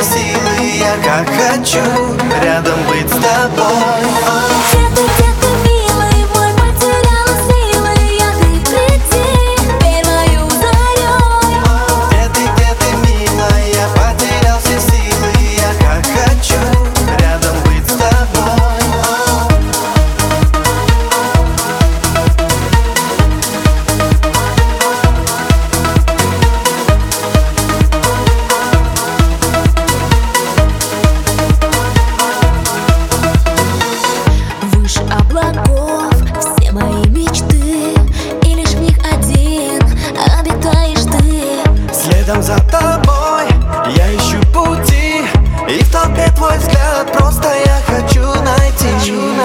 силы. Я как хочу рядом быть с тобой. Где ты, милый мой, потеряла силы? Я ты приди, верь мою зарей. Где ты, милая, я потерял все силы. Я как хочу рядом быть с тобой. Выше облаков все мои мечты, и лишь в них один обитаешь ты. Следом за тобой я ищу пути, и в толпе твой взгляд просто я хочу найти.